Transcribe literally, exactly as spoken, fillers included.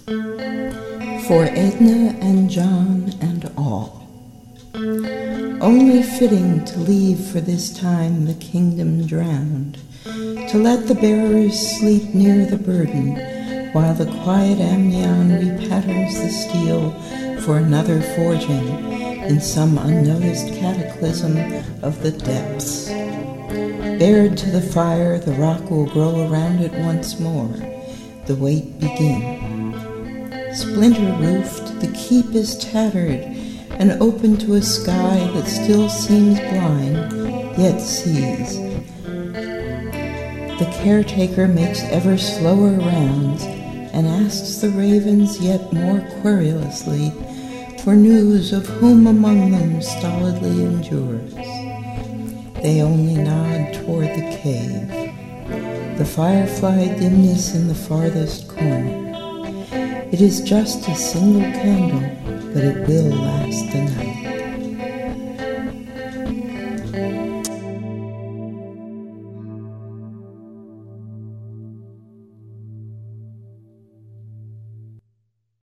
For Edna and John and all, only fitting to leave for this time the kingdom drowned, to let the bearers sleep near the burden, while the quiet Amnion repatterns the steel for another forging in some unnoticed cataclysm of the depths. Bared to the fire, the rock will grow around it once more, the weight begin. Splinter-roofed, the keep is tattered and open to a sky that still seems blind, yet sees. The caretaker makes ever slower rounds and asks the ravens yet more querulously for news of whom among them stolidly endures. They only nod toward the cave, the firefly dimness in the farthest corner. It is just a single candle, but it will last the night.